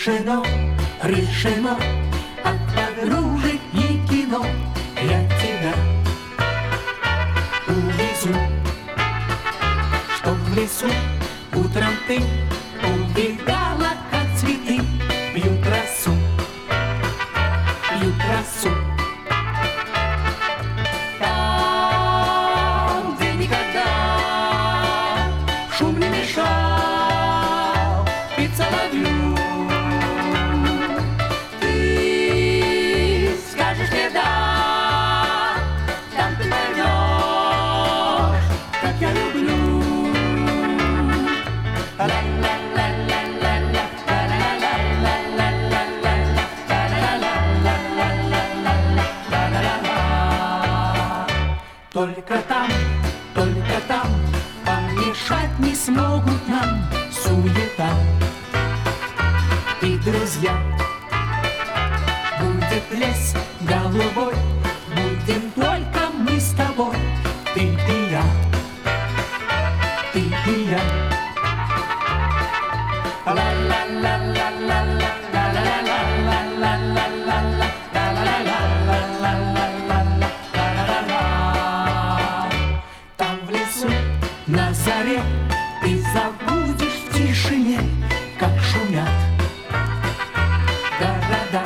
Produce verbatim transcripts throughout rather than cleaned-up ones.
решено, решено, от подружек и кино я тебя увезу, чтоб в лесу утром ты увидала, как цветы пьют росу, пьют росу. Там, где никогда шум не мешал петь соловью, ты скажешь мне да, там ты поймешь, как я люблю. Только там, только там помешать не смогут нам суета и друзья. Будет лес голубой, будем только мы с тобой, ты и я, ты и я. На заре ты забудешь в тишине, как шумят города.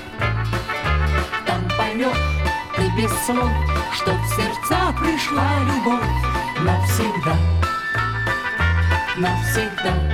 Там поймешь ты без слов, что в сердца пришла любовь навсегда, навсегда.